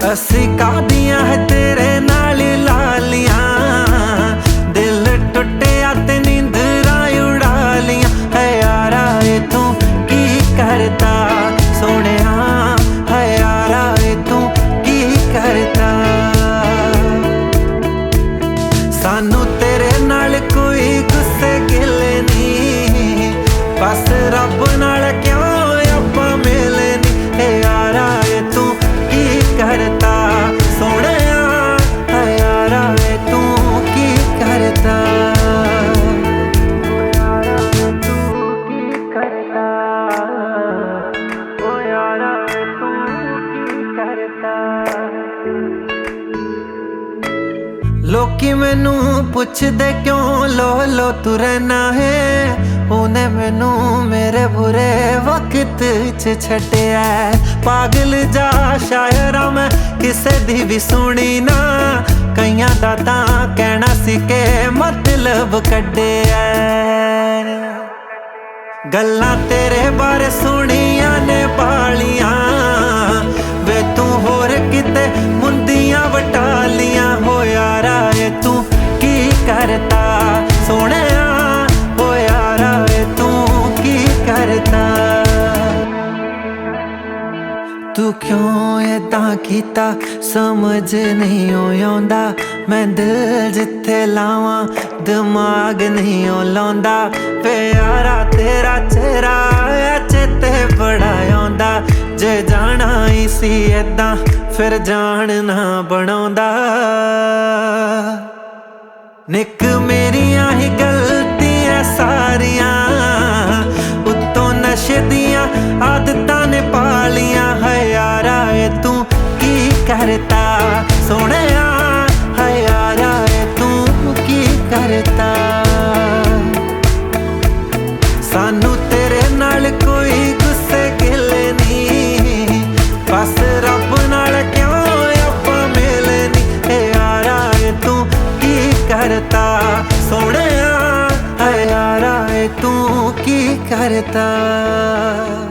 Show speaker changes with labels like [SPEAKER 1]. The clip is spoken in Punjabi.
[SPEAKER 1] ਅਸੀਂ ਕਾਦੀਆਂ ਹੈ ਤੇਰੇ ਨਾਲ ਲਾਲੀਆਂ, ਦਿਲ ਟੁੱਟਿਆ ਤੇ ਨੀਂਦਰਾਂ ਉਡਾ ਲੀਆਂ। ਹੈ ਯਾਰਾ ਏ ਤੂੰ ਕੀ ਕਰਦਾ ਸੋਹਣਿਆ, ਹੈ ਯਾਰਾ ਏ ਤੂੰ ਕੀ ਕਰਦਾ। ਸਾਨੂੰ ਤੇਰੇ ਨਾਲ ਕੋਈ ਗੁੱਸੇ ਗਿਲੇ ਨੀ, ਬਸ ਰੱਬ ਨਾਲ ਕਿਉਂ ਆਪਾਂ ਮਿਲੇ ਨੀ। ਹੈ ਯਾਰਾ ਏ ਤੂੰ ਕੀ ਕਰਦਾ ਸੋਹਣਿਆ, ਹੈ ਯਾਰਾ ਏ ਤੂੰ ਕੀ ਕਰਦਾ। ਲੋਕੀ ਮੈਨੂੰ ਪੁੱਛਦੇ ਕਿਉਂ ਲੋ ਤੂੰ ਰਹਿਣਾ ਹੈ, ਉਹਨੇ ਮੈਨੂੰ ਮੇਰੇ ਬੁਰੇ ਵਕਤ 'ਚ ਛੱਡਿਆ। ਪਾਗਲ ਜਾ ਸ਼ਾਇਰਾਂ ਮੈਂ ਕਿਸੇ ਦੀ ਵੀ ਸੁਣੀ ਨਾ, ਕਈਆਂ ਦਾ ਤਾਂ ਕਹਿਣਾ ਸੀ ਕਿ ਮਤਲਬ ਕੱਢਿਆ। ਗੱਲਾਂ ਤੇਰੇ ਬਾਰੇ ਸੁਣੀਆਂ ਨੇ ਬਾਲੀਆਂ, ਵੇ ਤੂੰ ਹੋਰ ਕਿਤੇ ਮੁੰਦੀਆਂ ਵਟਾ ਲੀਆਂ। ਹੋ ਯਾਰਾ ਏ ਤੂੰ ਕੀ ਕਰਦਾ ਸੋਹਣਿਆ, ਹੋ ਯਾਰਾ ਏ ਤੂੰ ਕੀ ਕਰਦਾ। ਤੂੰ ਕਿਉਂ ਏਦਾਂ ਕੀਤਾ ਸਮਝ ਨਹੀਂ ਆਉਂਦਾ, ਮੈਂ ਦਿਲ ਜਿੱਥੇ ਲਾਵਾਂ ਦਿਮਾਗ ਨਹੀਂ ਲਾਉਂਦਾ। ਵੇ ਯਾਰਾ ਤੇਰਾ ਚਿਹਰਾ ਚੇਤੇ ਬੜਾ ਆਉਂਦਾ, ਜੇ ਜਾਣਾ ਹੀ ਸੀ ਏਦਾਂ ਫਿਰ ਜਾਣ ਨਾ ਬਣਾਉਂਦਾ। ਨਿੱਕ ਮੇਰੀਆਂ ਹੀ ਗਲਤੀਆਂ ਸਾਰੀਆਂ, ਉੱਤੋਂ ਨਸ਼ੇ ਦੀਆਂ ਆਦਤਾਂ ਨੇ ਪਾ ਲੀਆਂ। ਹੈ ਯਾਰਾ ਏ ਤੂੰ ਕੀ ਕਰਦਾ ਸੋਹਣਿਆ, ਹੈ ਯਾਰਾ ਏ ਤੂੰ ਕੀ ਕਰਦਾ। ਸਾਨੂੰ ਤੇਰੇ ਨਾਲ ਕੋਈ ਗੁੱਸੇ ਗਿਲੇ ਨੀ, ਬਸ ਰੱਬ ਨਾਲ ਕਿਉਂ ਆਪਾਂ ਮਿਲੇ ਨੀ। ਹੈ ਯਾਰਾ ਏ ਤੂੰ ਕੀ ਕਰਦਾ ਸੋਹਣਿਆ, ਹੈ ਯਾਰਾ ਏ ਤੂੰ ਕੀ ਕਰਦਾ।